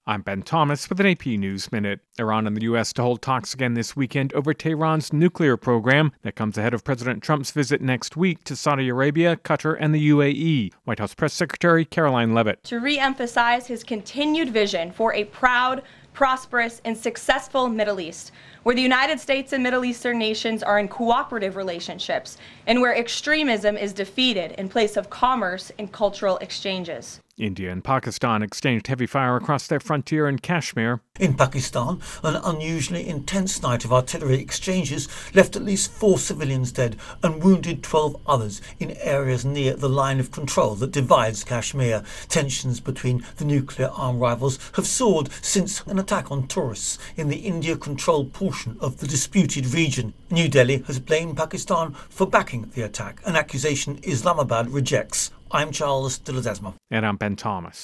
I'm Ben Thomas with an AP News Minute. Iran and the U.S. to hold talks again this weekend over Tehran's nuclear program. That comes ahead of President Trump's visit next week to Saudi Arabia, Qatar, and the UAE. White House Press Secretary Caroline Leavitt. To re-emphasize his continued vision for a proud, prosperous, and successful Middle East, where the United States and Middle Eastern nations are in cooperative relationships, and where extremism is defeated in place of commerce and cultural exchanges. India and Pakistan exchanged heavy fire across their frontier in Kashmir. In Pakistan, an unusually intense night of artillery exchanges left at least 4 civilians dead and wounded 12 others in areas near the line of control that divides Kashmir. Tensions between the nuclear armed rivals have soared since an attack on tourists in the India-controlled portion of the disputed region. New Delhi has blamed Pakistan for backing the attack, an accusation Islamabad rejects. I'm Charles de Ledesma. And I'm Ben Thomas.